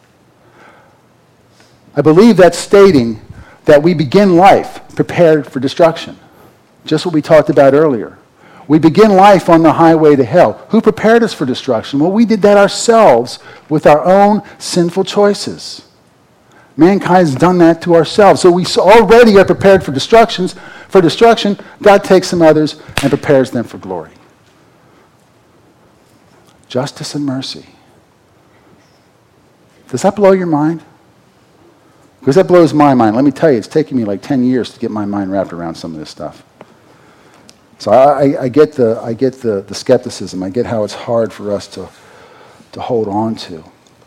I believe that's stating that we begin life prepared for destruction. Just what we talked about earlier. We begin life on the highway to hell. Who prepared us for destruction? Well, we did that ourselves with our own sinful choices. Mankind's done that to ourselves. So we already are prepared for destructions. For destruction, God takes some others and prepares them for glory. Justice and mercy. Does that blow your mind? Because that blows my mind. Let me tell you, it's taken me like ten years to get my mind wrapped around some of this stuff. So I, I, I get the I get the, the skepticism. I get how it's hard for us to, to hold on to.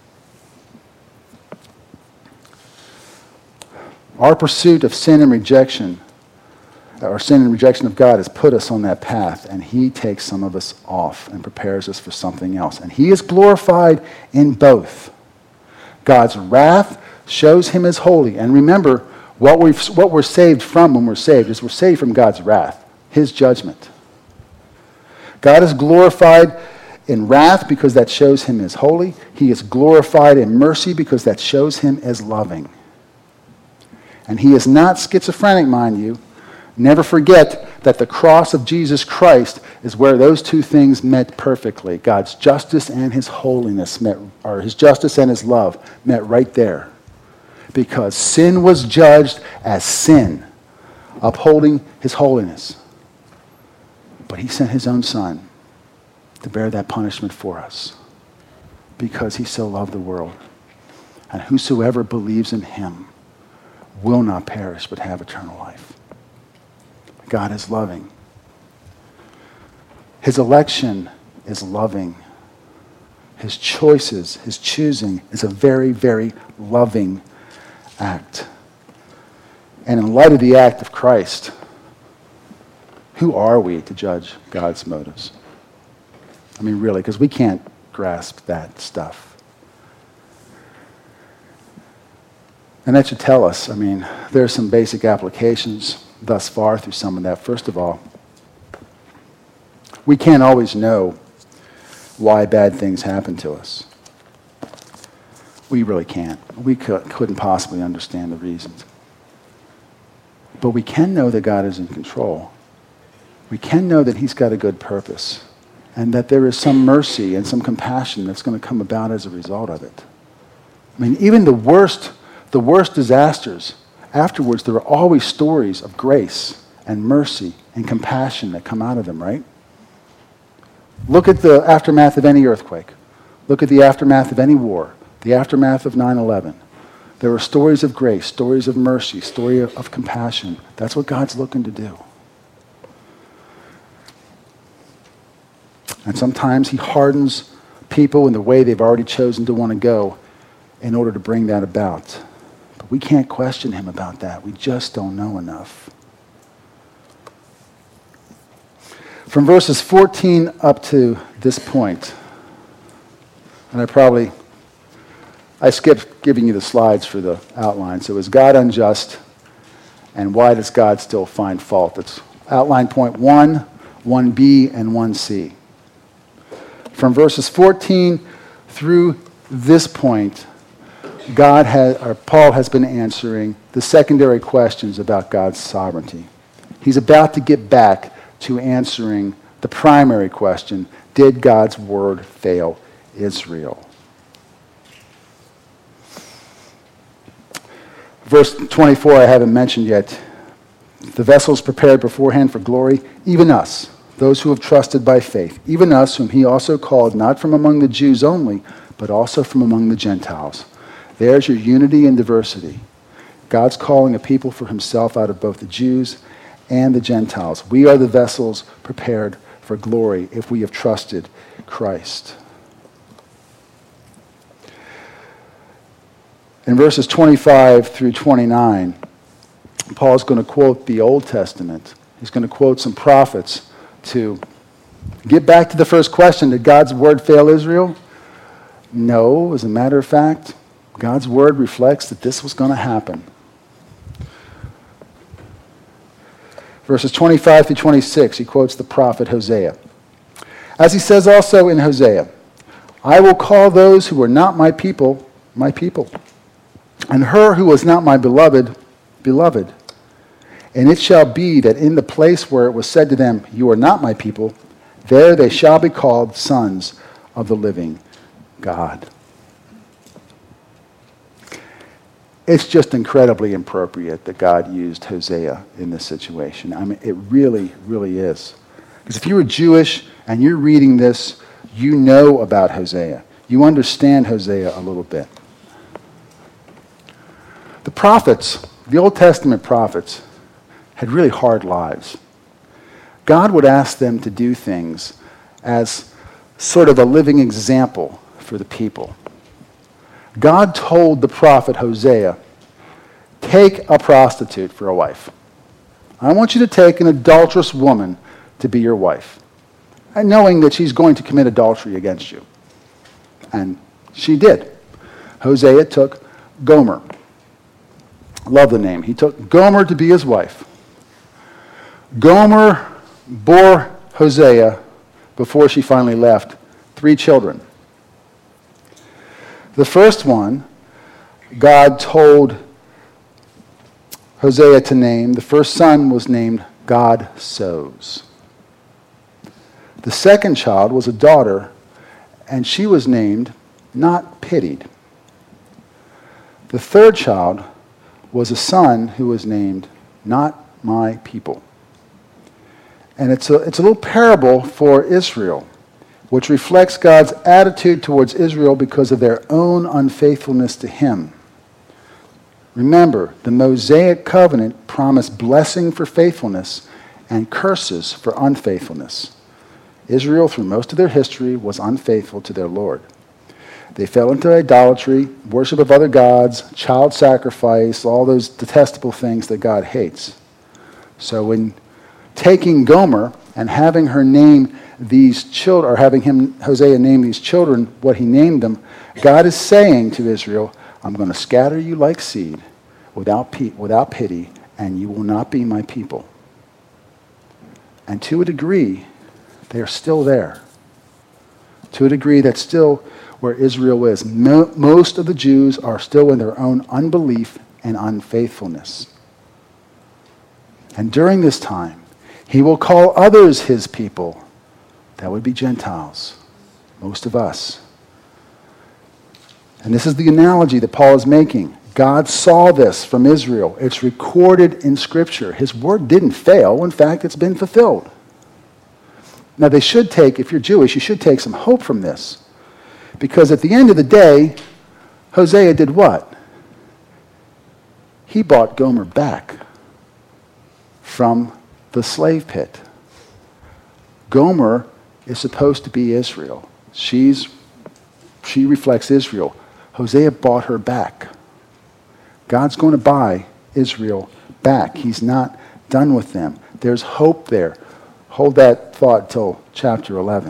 Our pursuit of sin and rejection, or sin and rejection of God, has put us on that path, and he takes some of us off and prepares us for something else. And he is glorified in both. God's wrath shows him as holy. And remember, what, we've, what we're saved from when we're saved is we're saved from God's wrath, his judgment. God is glorified in wrath because that shows him as holy. He is glorified in mercy because that shows him as loving. And he is not schizophrenic, mind you. Never forget that the cross of Jesus Christ is where those two things met perfectly. God's justice and his holiness met, or his justice and his love met right there. Because sin was judged as sin, upholding his holiness. But he sent his own son to bear that punishment for us because he so loved the world. And whosoever believes in him will not perish but have eternal life. God is loving. His election is loving. His choices, his choosing is a very, very loving act. And in light of the act of Christ, who are we to judge God's motives? I mean, really, because we can't grasp that stuff. And that should tell us, I mean, there are some basic applications thus far through some of that. First of all, we can't always know why bad things happen to us. We really can't. We could, couldn't possibly understand the reasons. But we can know that God is in control. We can know that he's got a good purpose and that there is some mercy and some compassion that's going to come about as a result of it. I mean, even the worst, the worst disasters, afterwards there are always stories of grace and mercy and compassion that come out of them, right? Look at the aftermath of any earthquake. Look at the aftermath of any war, the aftermath of nine eleven. There are stories of grace, stories of mercy, story of, of compassion. That's what God's looking to do. And sometimes he hardens people in the way they've already chosen to want to go in order to bring that about. But we can't question him about that. We just don't know enough. From verses fourteen up to this point, and I probably, I skipped giving you the slides for the outline. So is God unjust? And why does God still find fault? That's outline point one, one B, and one C. From verses fourteen through this point, God has, or Paul has been answering the secondary questions about God's sovereignty. He's about to get back to answering the primary question, did God's word fail Israel? verse twenty-four I haven't mentioned yet. The vessels prepared beforehand for glory, even us, those who have trusted by faith, even us whom he also called, not from among the Jews only, but also from among the Gentiles. There's your unity and diversity. God's calling a people for himself out of both the Jews and the Gentiles. We are the vessels prepared for glory if we have trusted Christ. In verses twenty-five through twenty-nine, Paul's going to quote the Old Testament. He's going to quote some prophets to get back to the first question. Did God's word fail Israel? No. As a matter of fact, God's word reflects that this was going to happen. Verses twenty-five through twenty-six, he quotes the prophet Hosea. As he says also in Hosea, I will call those who are not my people, my people, and her who was not my beloved, beloved. And it shall be that in the place where it was said to them, you are not my people, there they shall be called sons of the living God. It's just incredibly appropriate that God used Hosea in this situation. I mean, it really, really is. Because if you were Jewish and you're reading this, you know about Hosea. You understand Hosea a little bit. The prophets, the Old Testament prophets, had really hard lives. God would ask them to do things as sort of a living example for the people. God told the prophet Hosea, take a prostitute for a wife. I want you to take an adulterous woman to be your wife, and knowing that she's going to commit adultery against you. And she did. Hosea took Gomer. Love the name. He took Gomer to be his wife. Gomer bore Hosea, before she finally left, three children. The first one, God told Hosea to name. The first son was named God Sows. The second child was a daughter, and she was named Not Pitied. The third child was a son who was named Not My People. And it's a, it's a little parable for Israel, which reflects God's attitude towards Israel because of their own unfaithfulness to him. Remember, the Mosaic covenant promised blessing for faithfulness and curses for unfaithfulness. Israel, through most of their history, was unfaithful to their Lord. They fell into idolatry, worship of other gods, child sacrifice, all those detestable things that God hates. So in taking Gomer and having her name these children, or having him, Hosea, name these children what he named them, God is saying to Israel, I'm going to scatter you like seed without, pe- without pity, and you will not be my people. And to a degree, they are still there. To a degree, that's still where Israel is. Mo- most of the Jews are still in their own unbelief and unfaithfulness. And during this time, he will call others his people. That would be Gentiles, most of us. And this is the analogy that Paul is making. God saw this from Israel. It's recorded in Scripture. His word didn't fail. In fact, it's been fulfilled. Now, they should take, if you're Jewish, you should take some hope from this. Because at the end of the day, Hosea did what? He bought Gomer back from the slave pit. Gomer is supposed to be Israel. She's, she reflects Israel. Hosea bought her back. God's going to buy Israel back. He's not done with them. There's hope there. Hold that thought till chapter eleven.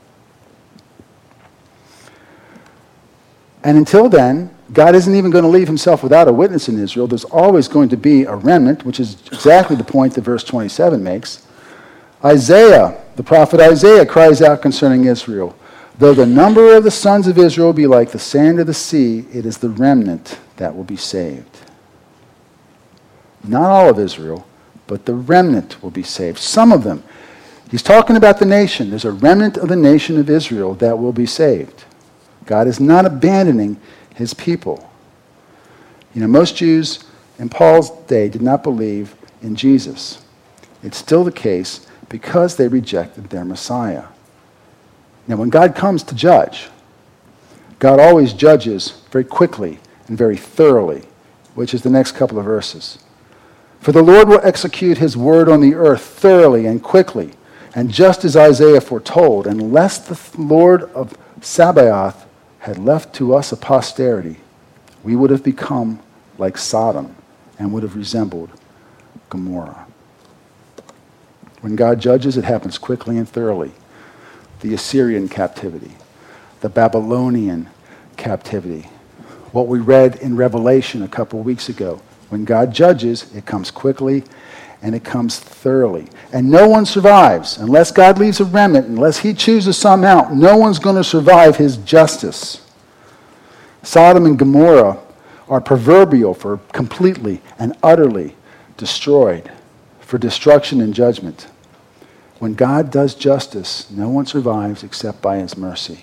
And until then, God isn't even going to leave himself without a witness in Israel. There's always going to be a remnant, which is exactly the point that verse twenty-seven makes. Isaiah, the prophet Isaiah, cries out concerning Israel. Though the number of the sons of Israel be like the sand of the sea, it is the remnant that will be saved. Not all of Israel, but the remnant will be saved. Some of them. He's talking about the nation. There's a remnant of the nation of Israel that will be saved. God is not abandoning his people. You know, most Jews in Paul's day did not believe in Jesus. It's still the case because they rejected their Messiah. Now, when God comes to judge, God always judges very quickly and very thoroughly, which is the next couple of verses. For the Lord will execute his word on the earth thoroughly and quickly, and just as Isaiah foretold, unless the Lord of Sabaoth had left to us a posterity, we would have become like Sodom and would have resembled Gomorrah. When God judges, it happens quickly and thoroughly. The Assyrian captivity, the Babylonian captivity, what we read in Revelation a couple weeks ago. When God judges, it comes quickly and it comes thoroughly. And no one survives unless God leaves a remnant, unless he chooses some out. No one's going to survive his justice. Sodom and Gomorrah are proverbial for completely and utterly destroyed, for destruction and judgment. When God does justice, no one survives except by his mercy.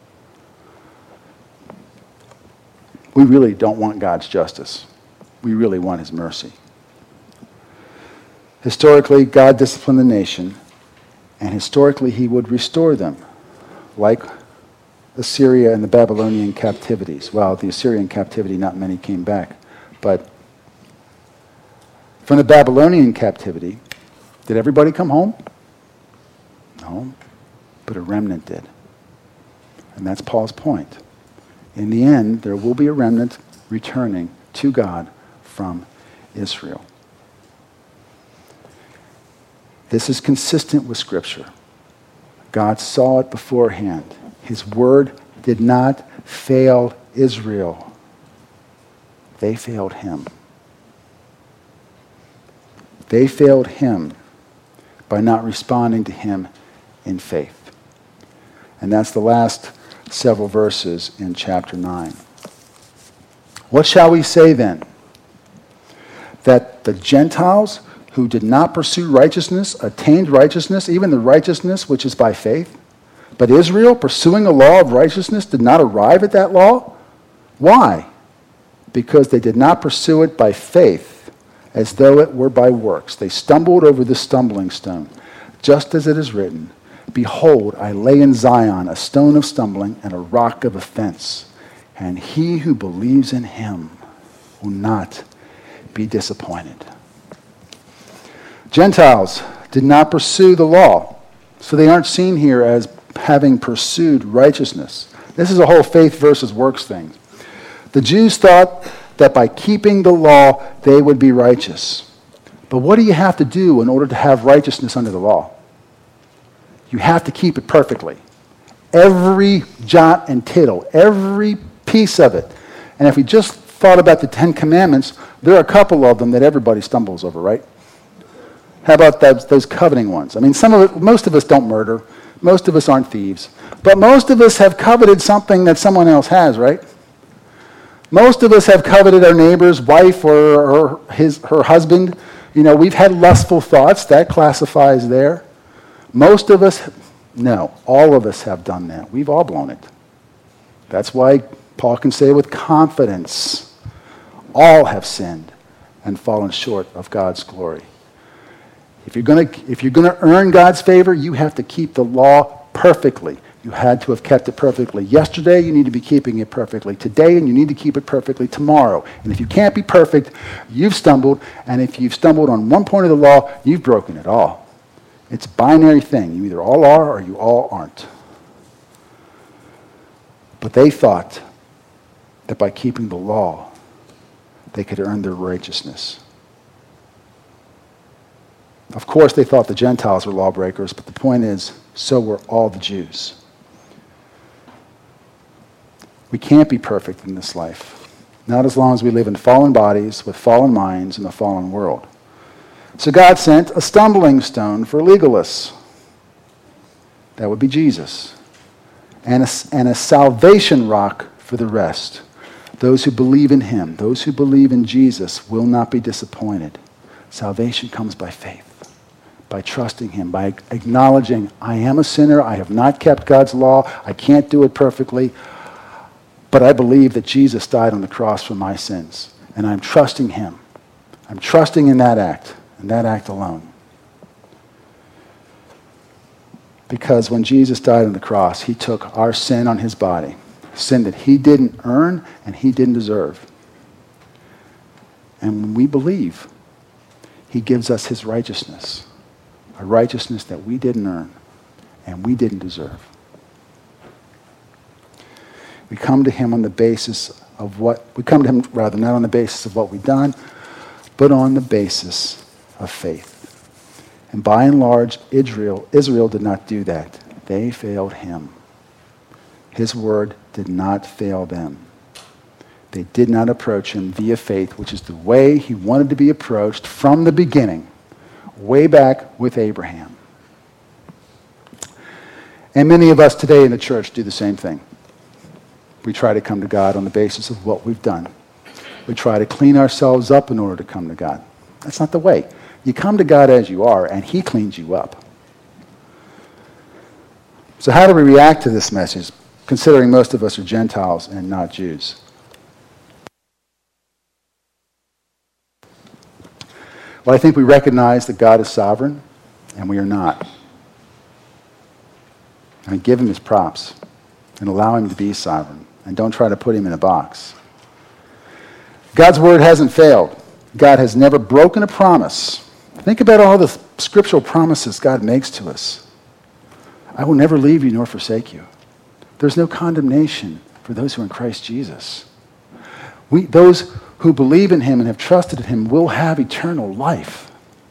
We really don't want God's justice. We really want his mercy. Historically, God disciplined the nation, and historically he would restore them, like Assyria and the Babylonian captivities. Well, the Assyrian captivity, not many came back. But from the Babylonian captivity, did everybody come home? No, but a remnant did. And that's Paul's point. In the end, there will be a remnant returning to God from Israel. This is consistent with Scripture. God saw it beforehand. His word did not fail Israel. They failed him. They failed him by not responding to him in faith. And that's the last several verses in chapter nine. What shall we say then? That the Gentiles who did not pursue righteousness attained righteousness, even the righteousness which is by faith? But Israel, pursuing a law of righteousness, did not arrive at that law? Why? Because they did not pursue it by faith, as though it were by works. They stumbled over the stumbling stone, just as it is written, Behold, I lay in Zion a stone of stumbling and a rock of offense, and he who believes in him will not be disappointed. Gentiles did not pursue the law, so they aren't seen here as having pursued righteousness. This is a whole faith versus works thing. The Jews thought that by keeping the law, they would be righteous. But what do you have to do in order to have righteousness under the law? You have to keep it perfectly. Every jot and tittle, every piece of it. And if we just thought about the Ten Commandments, there are a couple of them that everybody stumbles over, right? How about those, those coveting ones? I mean, some of it, most of us don't murder. Most of us aren't thieves. But most of us have coveted something that someone else has, right? Most of us have coveted our neighbor's wife or, or his, her husband. You know, we've had lustful thoughts. That classifies there. Most of us, no, all of us have done that. We've all blown it. That's why Paul can say with confidence, all have sinned and fallen short of God's glory. If you're going to, if you're going to earn God's favor, you have to keep the law perfectly. You had to have kept it perfectly yesterday. You need to be keeping it perfectly today, and you need to keep it perfectly tomorrow. And if you can't be perfect, you've stumbled. And if you've stumbled on one point of the law, you've broken it all. It's a binary thing. You either all are or you all aren't. But they thought that by keeping the law, they could earn their righteousness. Of course, they thought the Gentiles were lawbreakers, but the point is, so were all the Jews. We can't be perfect in this life, not as long as we live in fallen bodies with fallen minds in a fallen world. So God sent a stumbling stone for legalists. That would be Jesus. And a, and a salvation rock for the rest. Those who believe in him, those who believe in Jesus will not be disappointed. Salvation comes by faith, by trusting him, by acknowledging, I am a sinner, I have not kept God's law, I can't do it perfectly, but I believe that Jesus died on the cross for my sins, and I'm trusting him I'm trusting in that act, and that act alone. Because when Jesus died on the cross, he took our sin on his body, sin that he didn't earn and he didn't deserve. And when we believe, he gives us his righteousness, a righteousness that we didn't earn and we didn't deserve. We come to him on the basis of what, we come to him rather not on the basis of what we've done, but on the basis of faith. And by and large, Israel, Israel did not do that. They failed him. His word did not fail them. They did not approach him via faith, which is the way he wanted to be approached from the beginning, way back with Abraham. And many of us today in the church do the same thing. We try to come to God on the basis of what we've done. We try to clean ourselves up in order to come to God. That's not the way. You come to God as you are, and he cleans you up. So how do we react to this message, considering most of us are Gentiles and not Jews? Well, I think we recognize that God is sovereign, and we are not. And give him his props, and allow him to be sovereign, and don't try to put him in a box. God's word hasn't failed. God has never broken a promise. Think about all the scriptural promises God makes to us. I will never leave you nor forsake you. There's no condemnation for those who are in Christ Jesus. We, those who believe in him and have trusted in him will have eternal life.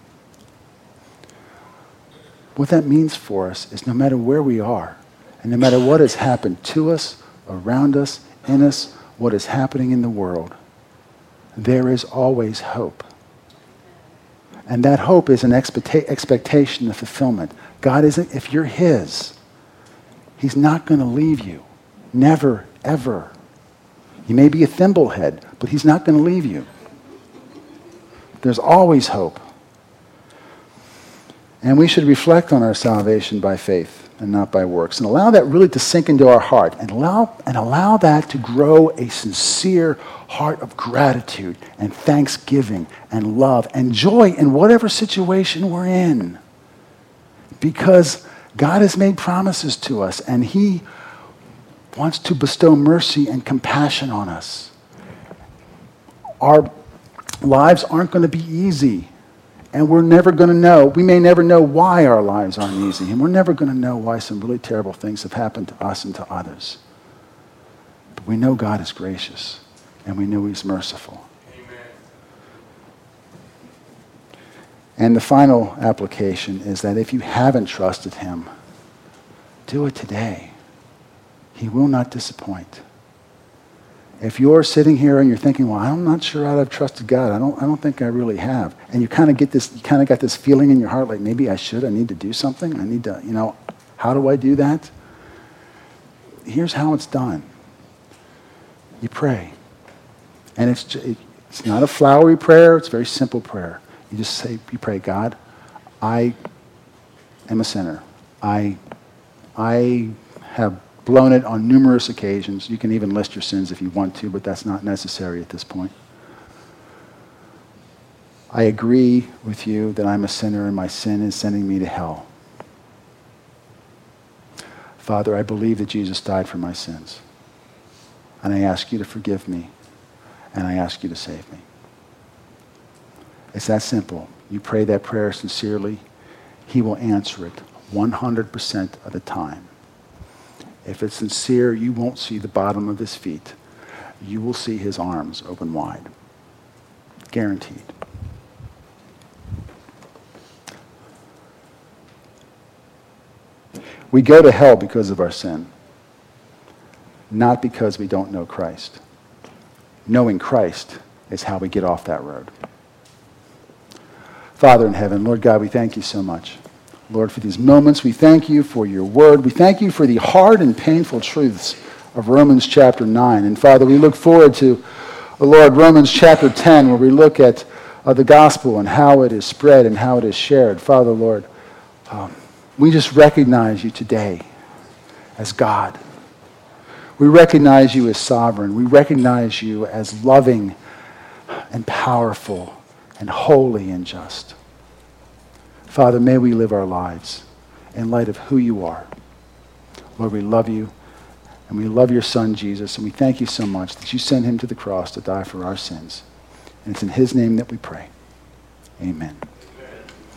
What that means for us is no matter where we are, and no matter what has happened to us, around us, in us, what is happening in the world, there is always hope. And that hope is an expecta- expectation of fulfillment. God isn't, if you're his, he's not going to leave you. Never, ever. You may be a thimblehead, but he's not going to leave you. There's always hope. And we should reflect on our salvation by faith and not by works, and allow that really to sink into our heart, and allow, and allow that to grow a sincere heart of gratitude and thanksgiving and love and joy in whatever situation we're in. Because God has made promises to us, and he wants to bestow mercy and compassion on us. Our lives aren't going to be easy. And we're never going to know, we may never know why our lives aren't easy. And we're never going to know why some really terrible things have happened to us and to others. But we know God is gracious. And we know he's merciful. Amen. And the final application is that if you haven't trusted him, do it today. He will not disappoint. If you're sitting here and you're thinking, well, I'm not sure I've trusted God. I don't, I don't think I really have. And you kind of get this, you kind of got this feeling in your heart, like maybe I should, I need to do something. I need to, you know, how do I do that? Here's how it's done. You pray. And it's, it's not a flowery prayer. It's a very simple prayer. You just say, you pray, God, I am a sinner. I, I have blown it on numerous occasions. You can even list your sins if you want to, but that's not necessary at this point. I agree with you that I'm a sinner and my sin is sending me to hell. Father, I believe that Jesus died for my sins. And I ask you to forgive me. And I ask you to save me. It's that simple. You pray that prayer sincerely, he will answer it one hundred percent of the time. If it's sincere, you won't see the bottom of his feet. You will see his arms open wide. Guaranteed. We go to hell because of our sin, not because we don't know Christ. Knowing Christ is how we get off that road. Father in heaven, Lord God, we thank you so much. Lord, for these moments, we thank you for your word. We thank you for the hard and painful truths of Romans chapter nine. And Father, we look forward to, oh Lord, Romans chapter ten, where we look at uh, the gospel and how it is spread and how it is shared. Father, Lord, um, we just recognize you today as God. We recognize you as sovereign. We recognize you as loving and powerful, and holy and just. Father, may we live our lives in light of who you are. Lord, we love you, and we love your Son, Jesus, and we thank you so much that you sent him to the cross to die for our sins. And it's in his name that we pray. Amen.